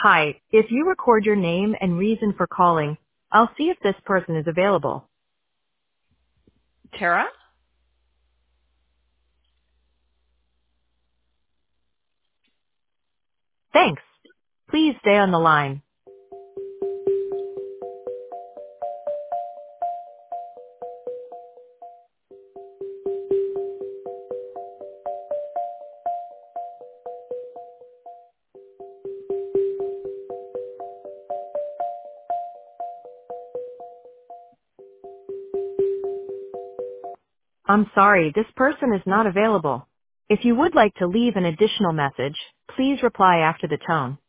Hi, if you record your name and reason for calling, I'll see if this person is available. Tara? Thanks. Please stay on the line. I'm sorry, this person is not available. If you would like to leave an additional message, please reply after the tone.